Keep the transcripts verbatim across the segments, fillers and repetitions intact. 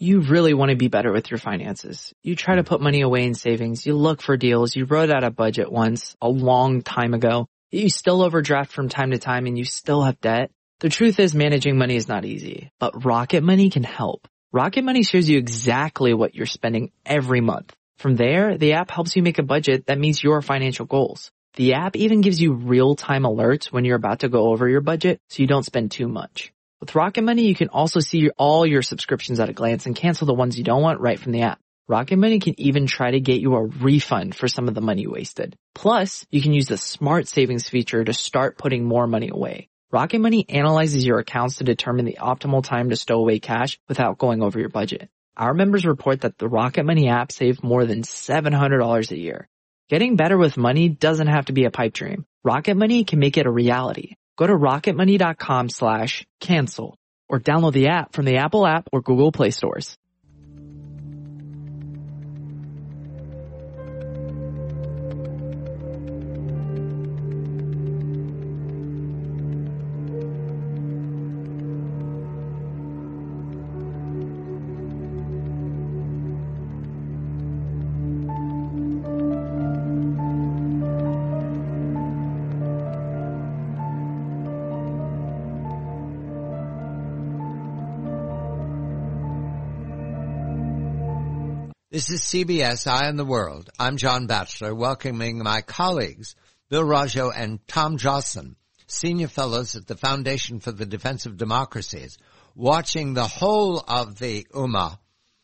You really want to be better with your finances. You try to put money away in savings. You look for deals. You wrote out a budget once a long time ago. You still overdraft from time to time and you still have debt. The truth is managing money is not easy, but Rocket Money can help. Rocket Money shows you exactly what you're spending every month. From there, the app helps you make a budget that meets your financial goals. The app even gives you real-time alerts when you're about to go over your budget so you don't spend too much. With Rocket Money, you can also see all your subscriptions at a glance and cancel the ones you don't want right from the app. Rocket Money can even try to get you a refund for some of the money you wasted. Plus, you can use the Smart Savings feature to start putting more money away. Rocket Money analyzes your accounts to determine the optimal time to stow away cash without going over your budget. Our members report that the Rocket Money app saved more than seven hundred dollars a year. Getting better with money doesn't have to be a pipe dream. Rocket Money can make it a reality. Go to rocketmoney.com slash cancel or download the app from the Apple app or Google Play stores. This is C B S Eye on the World. I'm John Batchelor, welcoming my colleagues, Bill Rajo and Tom Joslin, senior fellows at the Foundation for the Defense of Democracies, watching the whole of the Ummah,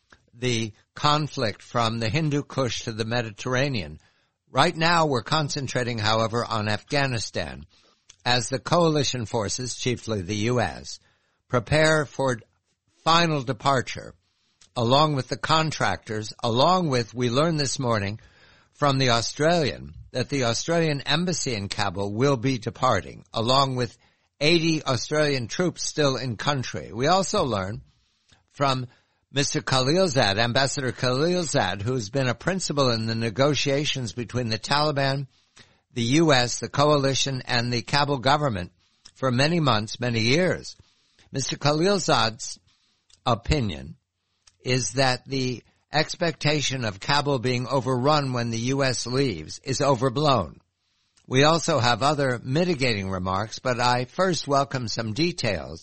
the conflict from the Hindu Kush to the Mediterranean. Right now we're concentrating, however, on Afghanistan as the coalition forces, chiefly the U S, prepare for final departure, along with the contractors, along with, we learned this morning from the Australian, that the Australian embassy in Kabul will be departing, along with eighty Australian troops still in country. We also learned from Mister Khalilzad, Ambassador Khalilzad, who's been a principal in the negotiations between the Taliban, the U S, the coalition, and the Kabul government for many months, many years. Mister Khalilzad's opinion is that the expectation of Kabul being overrun when the U S leaves is overblown. We also have other mitigating remarks, but I first welcome some details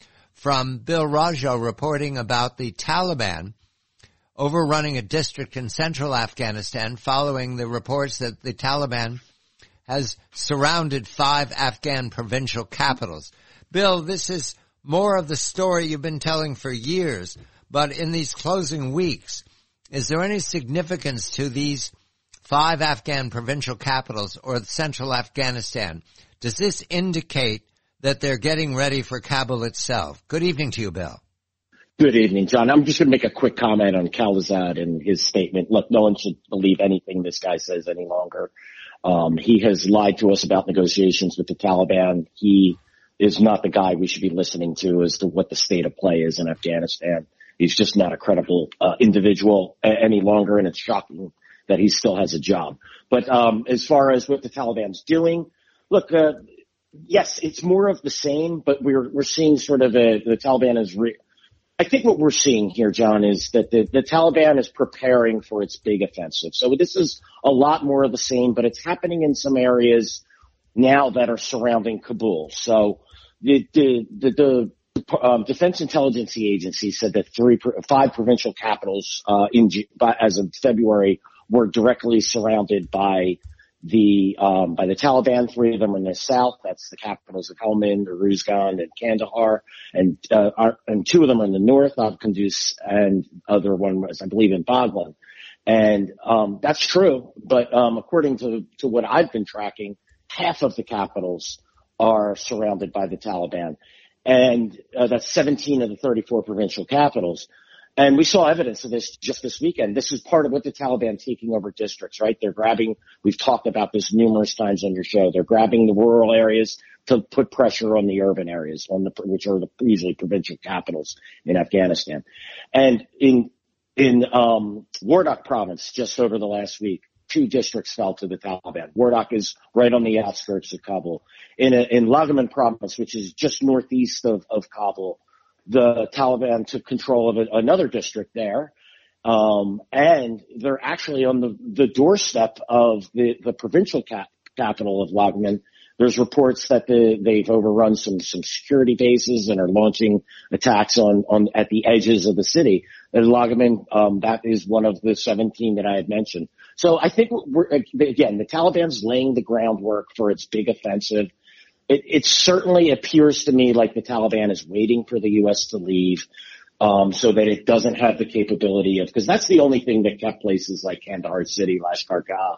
from Bill Rajo reporting about the Taliban overrunning a district in central Afghanistan following the reports that the Taliban has surrounded five Afghan provincial capitals. Bill, this is more of the story you've been telling for years. But in these closing weeks, is there any significance to these five Afghan provincial capitals or central Afghanistan? Does this indicate that they're getting ready for Kabul itself? Good evening to you, Bill. Good evening, John. I'm just going to make a quick comment on Khalilzad and his statement. Look, no one should believe anything this guy says any longer. Um, he has lied to us about negotiations with the Taliban. He is not the guy we should be listening to as to what the state of play is in Afghanistan. He's just not a credible uh, individual any longer, and it's shocking that he still has a job. But um, as far as what the Taliban's doing, look, uh, yes, it's more of the same, but we're we're seeing sort of a, the Taliban is re- I think what we're seeing here, John, is that the, the Taliban is preparing for its big offensive. So this is a lot more of the same, but it's happening in some areas now that are surrounding Kabul. So the the the, the Um, Defense Intelligence Agency said that three, five provincial capitals uh, in by, as of February were directly surrounded by the um, by the Taliban. Three of them are in the south. That's the capitals of Helmand, Uruzgan, and Kandahar, and uh, are, and two of them are in the north, of Kunduz, and other one was, I believe, in Baghlan. And um, that's true, but um, according to to what I've been tracking, half of the capitals are surrounded by the Taliban. And uh, that's seventeen of the thirty-four provincial capitals. And we saw evidence of this just this weekend. This is part of what the Taliban taking over districts, right? They're grabbing, we've talked about this numerous times on your show, they're grabbing the rural areas to put pressure on the urban areas, on the which are the usually provincial capitals in Afghanistan. And in in um Wardak province, just over the last week, two districts fell to the Taliban. Wardak is right on the outskirts of Kabul. In a, in Lagaman province, which is just northeast of, of Kabul, the Taliban took control of a, another district there. Um, and they're actually on the, the doorstep of the, the provincial cap, capital of Lagman. There's reports that the, they've overrun some, some security bases and are launching attacks on, on, at the edges of the city. And Lagman, um, that is one of the seventeen that I had mentioned. So I think we're, again, the Taliban's laying the groundwork for its big offensive. It, it certainly appears to me like the Taliban is waiting for the U S to leave, um, so that it doesn't have the capability of, because that's the only thing that kept places like Kandahar City, Lashkar-Gah,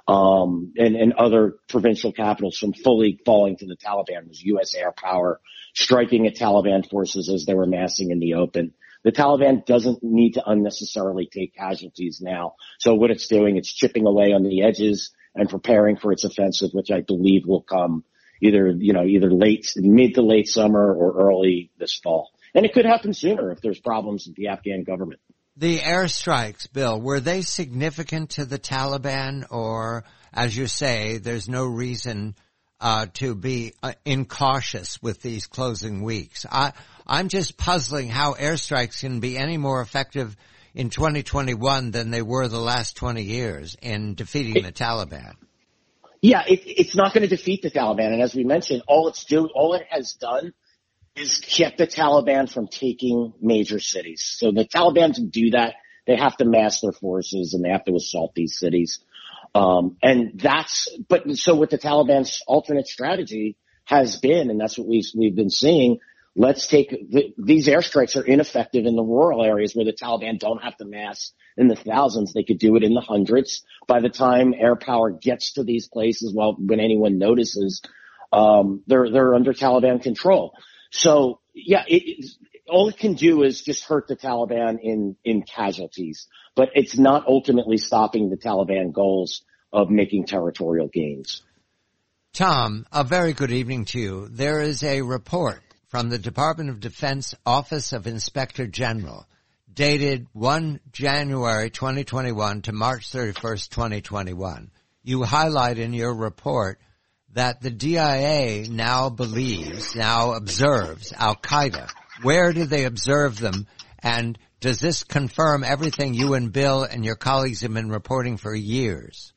um, and, and other provincial capitals from fully falling to the Taliban was U S air power striking at Taliban forces as they were massing in the open. The Taliban doesn't need to unnecessarily take casualties now. So what it's doing, it's chipping away on the edges and preparing for its offensive, which I believe will come either, you know, either late, mid to late summer or early this fall. And it could happen sooner if there's problems with the Afghan government. The airstrikes, Bill, were they significant to the Taliban, or, as you say, there's no reason uh to be uh, incautious with these closing weeks? I, I'm just puzzling how airstrikes can be any more effective in twenty twenty-one than they were the last twenty years in defeating the Taliban. Yeah, it, it's not going to defeat the Taliban. And as we mentioned, all it's do, all it has done is kept the Taliban from taking major cities. So the Taliban, to do that, they have to mass their forces and they have to assault these cities. Um, and that's, but so what the Taliban's alternate strategy has been, and that's what we've, we've been seeing, let's take, the, these airstrikes are ineffective in the rural areas where the Taliban don't have to mass in the thousands. They could do it in the hundreds. By the time air power gets to these places, well, when anyone notices, um, they're, they're under Taliban control. So yeah, it, it, all it can do is just hurt the Taliban in, in casualties, but it's not ultimately stopping the Taliban goals of making territorial gains. Tom, a very good evening to you. There is a report from the Department of Defense Office of Inspector General dated the first of January twenty twenty-one to March thirty-first, twenty twenty-one. You highlight in your report that the D I A now believes, now observes Al-Qaeda. Where do they observe them? And does this confirm everything you and Bill and your colleagues have been reporting for years?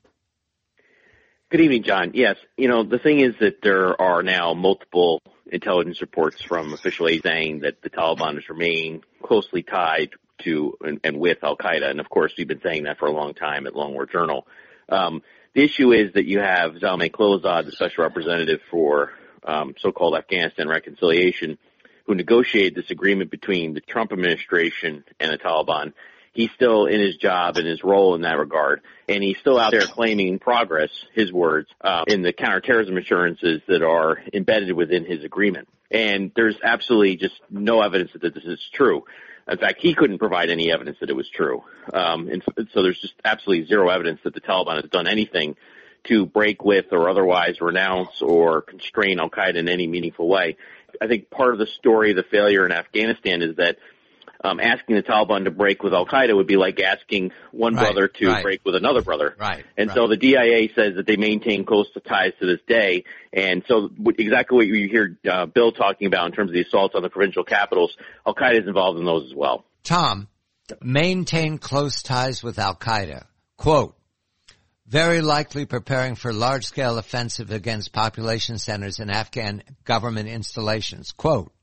Good evening, John. Yes, you know, the thing is that there are now multiple intelligence reports from official aides saying that the Taliban has remained closely tied to and, and with Al-Qaeda. And, of course, we've been saying that for a long time at Long War Journal. Um, the issue is that you have Zalmay Khalilzad, the special representative for um, so-called Afghanistan reconciliation, who negotiated this agreement between the Trump administration and the Taliban. He's still in his job and his role in that regard, and he's still out there claiming progress, his words, uh, in the counterterrorism assurances that are embedded within his agreement. And there's absolutely just no evidence that this is true. In fact, he couldn't provide any evidence that it was true. Um, and so there's just absolutely zero evidence that the Taliban has done anything to break with or otherwise renounce or constrain Al-Qaeda in any meaningful way. I think part of the story of the failure in Afghanistan is that Um, asking the Taliban to break with Al-Qaeda would be like asking one right, brother to right. break with another brother. Right. And right. so the D I A says that they maintain close ties to this day. And so exactly what you hear uh, Bill talking about in terms of the assaults on the provincial capitals, Al-Qaeda is involved in those as well. Tom, maintain close ties with Al-Qaeda. Quote, very likely preparing for large-scale offensive against population centers and Afghan government installations. Quote,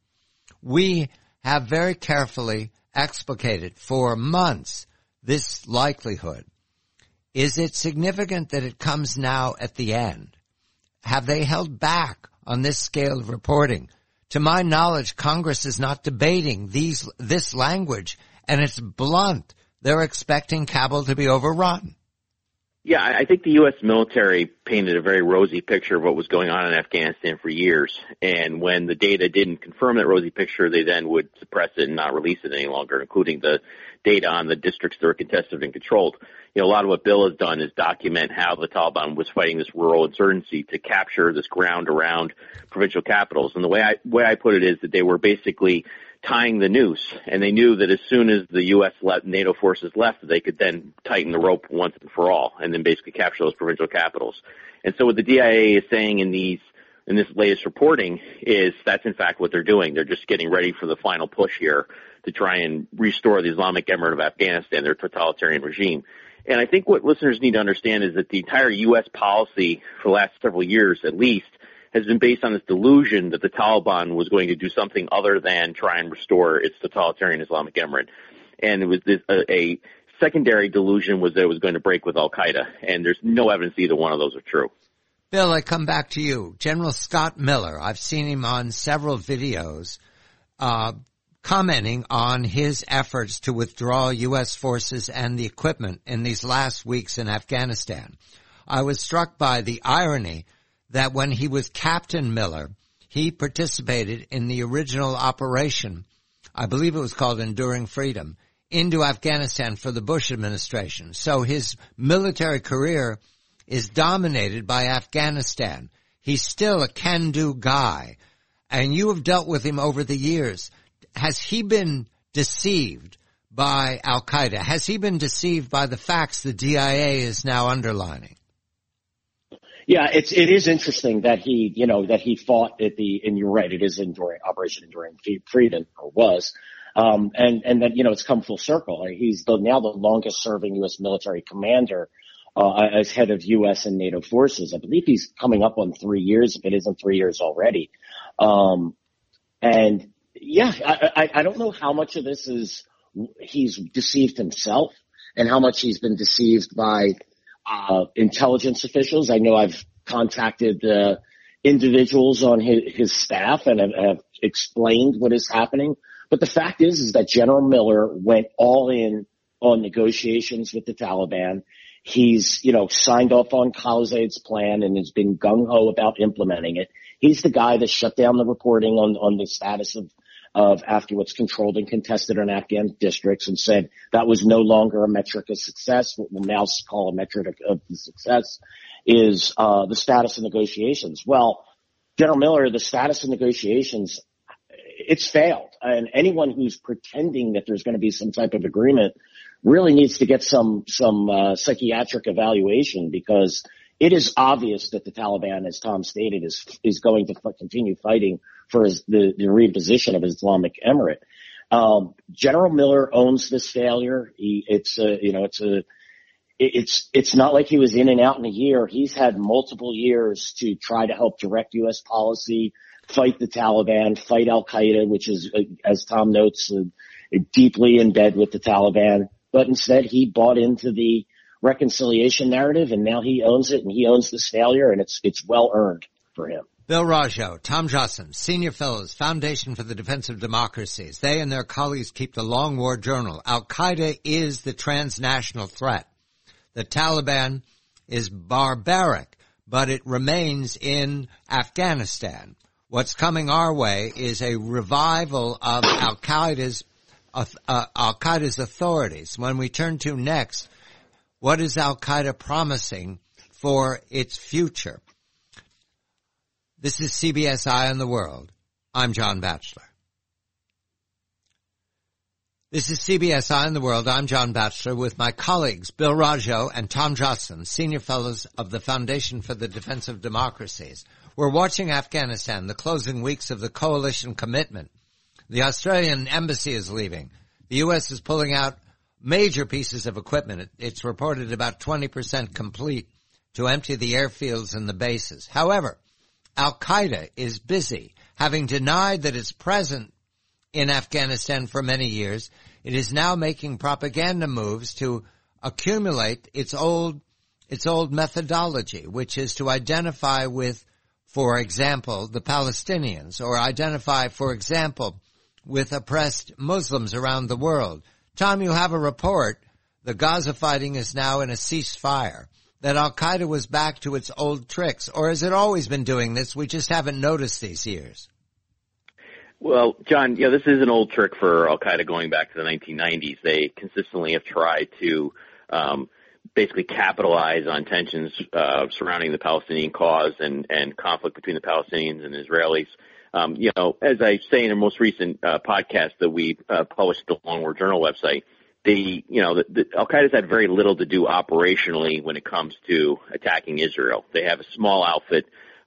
we have very carefully explicated for months this likelihood. Is it significant that it comes now at the end? Have they held back on this scale of reporting? To my knowledge, Congress is not debating these this language, and it's blunt. They're expecting Kabul to be overrun. Yeah, I think the U S military painted a very rosy picture of what was going on in Afghanistan for years. And when the data didn't confirm that rosy picture, they then would suppress it and not release it any longer, including the data on the districts that were contested and controlled. You know, a lot of what Bill has done is document how the Taliban was fighting this rural insurgency to capture this ground around provincial capitals. And the way I, way I put it is that they were basically tying the noose, and they knew that as soon as the U S let NATO forces left, they could then tighten the rope once and for all, and then basically capture those provincial capitals. And so what the D I A is saying in these in this latest reporting is that's in fact what they're doing. They're just getting ready for the final push here to try and restore the Islamic Emirate of Afghanistan, their totalitarian regime. And I think what listeners need to understand is that the entire U S policy for the last several years at least has been based on this delusion that the Taliban was going to do something other than try and restore its totalitarian Islamic Emirate. And it was this, a, a secondary delusion was that it was going to break with Al-Qaeda. And there's no evidence either one of those are true. Bill, I come back to you. General Scott Miller, I've seen him on several videos uh commenting on his efforts to withdraw U S forces and the equipment in these last weeks in Afghanistan. I was struck by the irony that when he was Captain Miller, he participated in the original operation, I believe it was called Enduring Freedom, into Afghanistan for the Bush administration. So his military career is dominated by Afghanistan. He's still a can-do guy, and you have dealt with him over the years. Has he been deceived by Al-Qaeda? Has he been deceived by the facts the D I A is now underlining? Yeah, it's, it is interesting that he, you know, that he fought at the, and you're right, it is enduring, Operation Enduring Freedom, or was. Um, and, and then, you know, it's come full circle. He's the, now the longest serving U S military commander, uh, as head of U S and NATO forces. I believe he's coming up on three years, if it isn't three years already. Um, and, Yeah, I, I, I don't know how much of this is he's deceived himself and how much he's been deceived by uh intelligence officials. I know I've contacted uh, individuals on his, his staff and have, have explained what is happening. But the fact is, is that General Miller went all in on negotiations with the Taliban. He's, you know, signed off on Khalilzad's plan and has been gung-ho about implementing it. He's the guy that shut down the reporting on, on the status of of after what's controlled and contested in Afghan districts and said that was no longer a metric of success. What we'll now call a metric of success is uh the status of negotiations. Well, General Miller, the status of negotiations, it's failed. And anyone who's pretending that there's going to be some type of agreement really needs to get some some uh, psychiatric evaluation, because it is obvious that the Taliban, as Tom stated, is is going to f- continue fighting for his, the, the reimposition of Islamic Emirate. Um, General Miller owns this failure. He, it's a, you know, it's a, it's it's not like he was in and out in a year. He's had multiple years to try to help direct U S policy, fight the Taliban, fight Al Qaeda, which is, as Tom notes, uh, deeply in bed with the Taliban. But instead, he bought into the reconciliation narrative, and now he owns it, and he owns this failure, and it's it's well earned for him. Bill Rajo, Tom Josson, Senior Fellows, Foundation for the Defense of Democracies. They and their colleagues keep the Long War Journal. Al-Qaeda is the transnational threat. The Taliban is barbaric, but it remains in Afghanistan. What's coming our way is a revival of Al-Qaeda's uh, uh, Al-Qaeda's authorities. When we turn to next, what is Al-Qaeda promising for its future? This is C B S Eye on the World. I'm John Batchelor. This is C B S Eye on the World. I'm John Batchelor with my colleagues Bill Rajo and Tom Josson, Senior Fellows of the Foundation for the Defense of Democracies. We're watching Afghanistan, the closing weeks of the coalition commitment. The Australian embassy is leaving. The U S is pulling out major pieces of equipment. It's reported about twenty percent complete to empty the airfields and the bases. However, Al-Qaeda is busy. Having denied that it's present in Afghanistan for many years, it is now making propaganda moves to accumulate its old, its old methodology, which is to identify with, for example, the Palestinians, or identify, for example, with oppressed Muslims around the world. Tom, you have a report. The Gaza fighting is now in a ceasefire. That Al-Qaeda was back to its old tricks, or has it always been doing this? We just haven't noticed these years. Well, John, yeah, this is an old trick for Al-Qaeda going back to the nineteen nineties. They consistently have tried to um, basically capitalize on tensions uh, surrounding the Palestinian cause and, and conflict between the Palestinians and Israelis. Um, you know, as I say in the most recent uh, podcast that we uh, published at the Long War Journal website, the, you know, the, the Al-Qaeda's had very little to do operationally when it comes to attacking Israel. They have a small outfit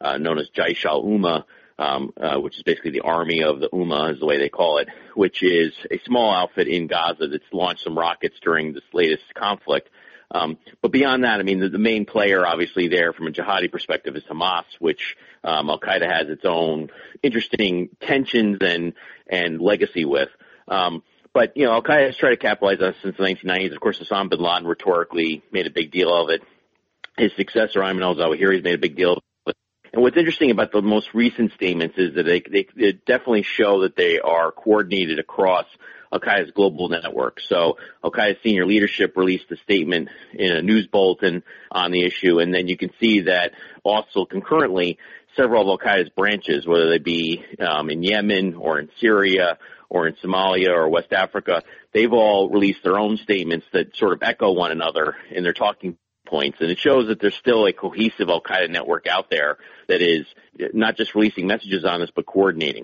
uh, known as Jaish al-Umma, um, uh, which is basically the army of the Ummah is the way they call it, which is a small outfit in Gaza that's launched some rockets during this latest conflict. Um, but beyond that, I mean, the, the main player obviously there from a jihadi perspective is Hamas, which um, Al-Qaeda has its own interesting tensions and, and legacy with. Um, but, you know, Al-Qaeda has tried to capitalize on it since the nineteen nineties. Of course, Osama bin Laden rhetorically made a big deal of it. His successor, Ayman al-Zawahiri, has made a big deal of it. And what's interesting about the most recent statements is that they, they, they definitely show that they are coordinated across Al-Qaeda's global network. So Al-Qaeda's senior leadership released a statement in a news bulletin on the issue, and then you can see that also concurrently several of Al-Qaeda's branches, whether they be um, in Yemen or in Syria or in Somalia or West Africa, they've all released their own statements that sort of echo one another in their talking points. And it shows that there's still a cohesive Al-Qaeda network out there that is not just releasing messages on this, but coordinating.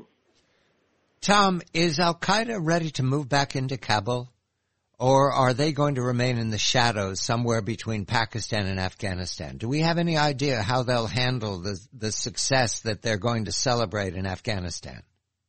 Tom, is Al-Qaeda ready to move back into Kabul, or are they going to remain in the shadows somewhere between Pakistan and Afghanistan? Do we have any idea how they'll handle the, the success that they're going to celebrate in Afghanistan?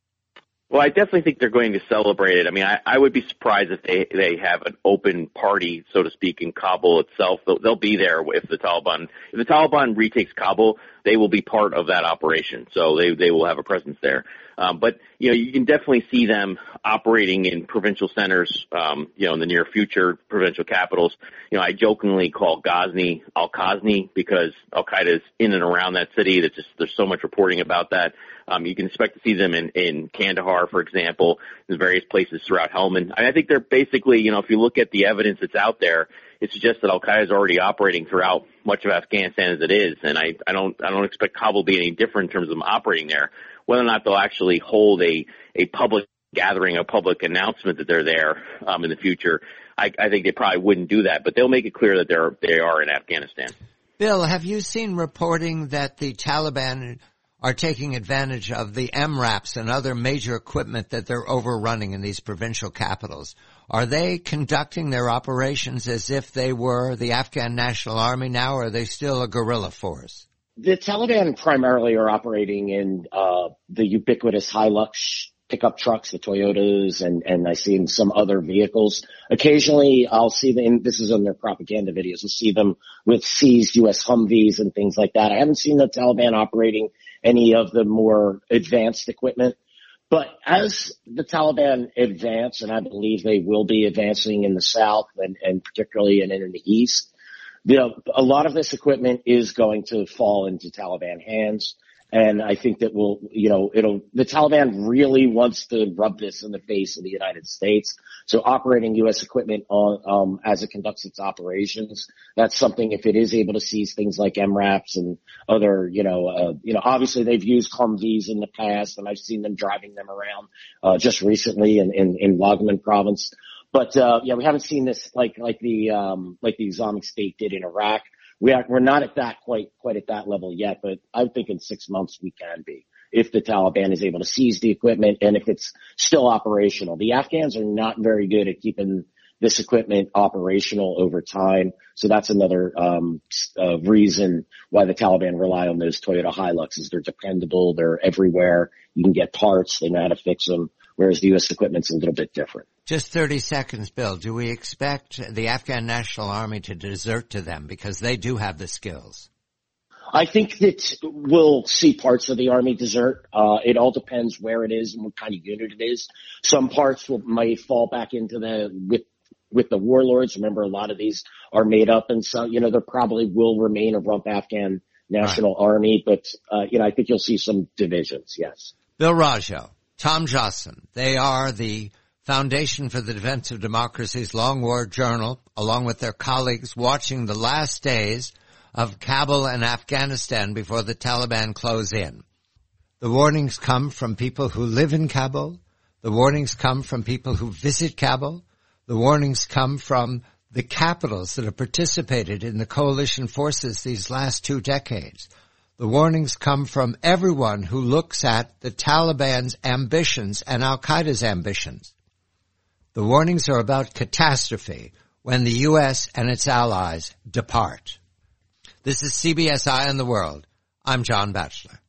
Well, I definitely think they're going to celebrate it. I mean, I, I would be surprised if they, they have an open party, so to speak, in Kabul itself. They'll, they'll be there if the Taliban, if the Taliban retakes Kabul, they will be part of that operation. So they, they will have a presence there. Um, but, you know, you can definitely see them operating in provincial centers, um, you know, in the near future, provincial capitals. You know, I jokingly call Ghazni Al-Ghazni because Al-Qaeda is in and around that city. That's just, there's so much reporting about that. Um, you can expect to see them in, in Kandahar, for example, in various places throughout Helmand. I, mean, I think they're basically, you know, if you look at the evidence that's out there, it suggests that Al-Qaeda is already operating throughout much of Afghanistan as it is. And I, I don't, I don't expect Kabul to be any different in terms of them operating there. Whether or not they'll actually hold a, a public gathering, a public announcement that they're there, um, in the future, I, I think they probably wouldn't do that, but they'll make it clear that they're, they are in Afghanistan. Bill, have you seen reporting that the Taliban are taking advantage of the M RAPs and other major equipment that they're overrunning in these provincial capitals? Are they conducting their operations as if they were the Afghan National Army now, or are they still a guerrilla force? The Taliban primarily are operating in uh the ubiquitous Hilux pickup trucks, the Toyotas, and, and I see in some other vehicles. Occasionally I'll see them, this is in their propaganda videos, I'll see them with seized U S Humvees and things like that. I haven't seen the Taliban operating any of the more advanced equipment. But as the Taliban advance, and I believe they will be advancing in the south and, and particularly in, in the east, you know, a lot of this equipment is going to fall into Taliban hands. And I think that will, you know, it'll, the Taliban really wants to rub this in the face of the United States. So operating U S equipment on, um, as it conducts its operations, that's something, if it is able to seize things like M RAPs and other, you know, uh, you know, obviously they've used Humvees in the past and I've seen them driving them around, uh, just recently in, in, in Laghman province. But, uh, yeah, we haven't seen this like, like the, um, like the Islamic State did in Iraq. We are, we're not at that quite, quite at that level yet, but I think in six months we can be if the Taliban is able to seize the equipment and if it's still operational. The Afghans are not very good at keeping this equipment operational over time. So that's another, um, uh, reason why the Taliban rely on those Toyota Hiluxes. They're dependable. They're everywhere. You can get parts. They know how to fix them. Whereas the U S equipment's a little bit different. Just thirty seconds, Bill. Do we expect the Afghan National Army to desert to them because they do have the skills? I think that we'll see parts of the Army desert. Uh, it all depends where it is and what kind of unit it is. Some parts will, might fall back into the, with, with the warlords. Remember, a lot of these are made up, and so, you know, there probably will remain a rump Afghan National right. Army, but, uh, you know, I think you'll see some divisions, yes. Bill Rajo, Tom Josson, they are the Foundation for the Defense of Democracy's Long War Journal, along with their colleagues, watching the last days of Kabul and Afghanistan before the Taliban close in. The warnings come from people who live in Kabul. The warnings come from people who visit Kabul. The warnings come from the capitals that have participated in the coalition forces these last two decades. The warnings come from everyone who looks at the Taliban's ambitions and Al-Qaeda's ambitions. The warnings are about catastrophe when the U S and its allies depart. This is C B S Eye on the World. I'm John Batchelor.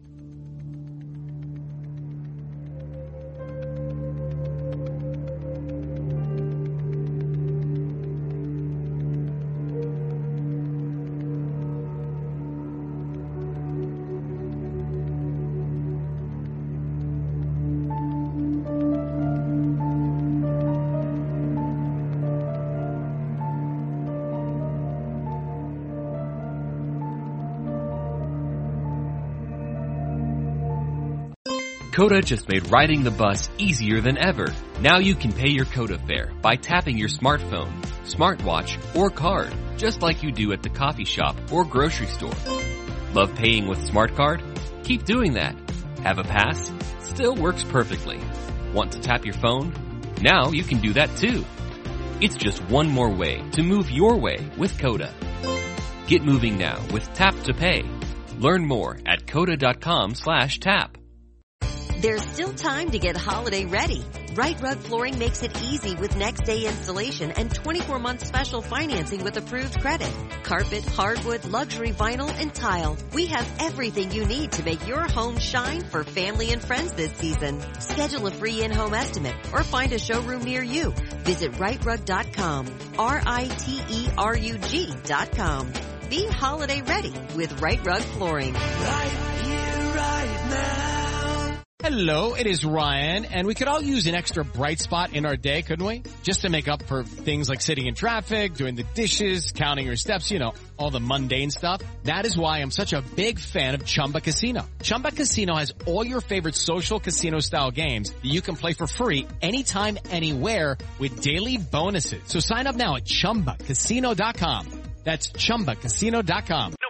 Coda just made riding the bus easier than ever. Now you can pay your Coda fare by tapping your smartphone, smartwatch, or card, just like you do at the coffee shop or grocery store. Love paying with Smart Card? Keep doing that. Have a pass? Still works perfectly. Want to tap your phone? Now you can do that too. It's just one more way to move your way with Coda. Get moving now with Tap to Pay. Learn more at coda.com slash tap. There's still time to get holiday ready. Right Rug Flooring makes it easy with next day installation and twenty-four month special financing with approved credit. Carpet, hardwood, luxury vinyl, and tile. We have everything you need to make your home shine for family and friends this season. Schedule a free in-home estimate or find a showroom near you. Visit right rug dot com. R I T E R U G dot com. Be holiday ready with Right Rug Flooring. Right here, right now. Hello, it is Ryan, and we could all use an extra bright spot in our day, couldn't we? Just to make up for things like sitting in traffic, doing the dishes, counting your steps, you know, all the mundane stuff. That is why I'm such a big fan of Chumba Casino. Chumba Casino has all your favorite social casino-style games that you can play for free anytime, anywhere with daily bonuses. So sign up now at chumba casino dot com. That's chumba casino dot com.